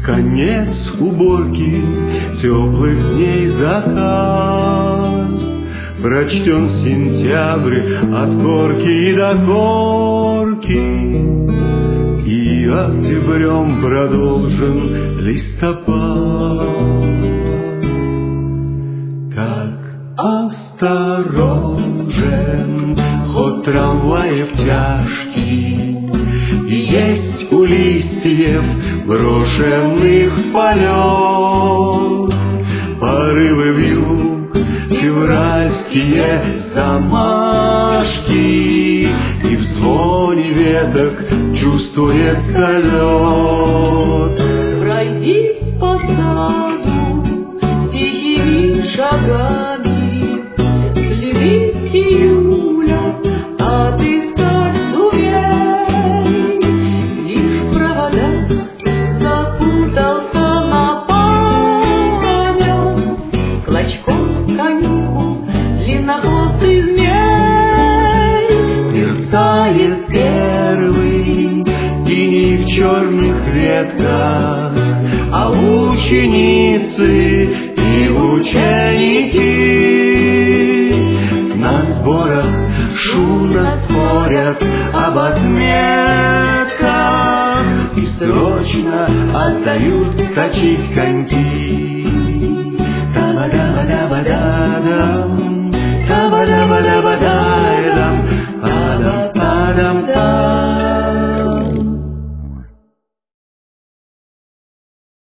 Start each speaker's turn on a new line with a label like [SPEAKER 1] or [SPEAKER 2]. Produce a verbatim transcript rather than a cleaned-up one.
[SPEAKER 1] Конец уборки, теплых дней закат, прочтен сентябрь от корки до корки, и октябрем продолжен листопад. Как осторожен ход трамваев тяжкий, и есть у листьев брошенных в полет порывы вьюг, февральские замашки, и в звоне веток чувствуется лед.
[SPEAKER 2] Пройдись по саду тихими шагами, следит июля, а ты сталь сувей, лишь в проводах запутался на память, клочком конюху длиннохвостый змей.
[SPEAKER 1] Мерцает первый иней в черных ветках, а ученицы и ученики на сборах шумно спорят об отметках и срочно отдают точить коньки. Да-ба-да-ба-да-ба-да-да.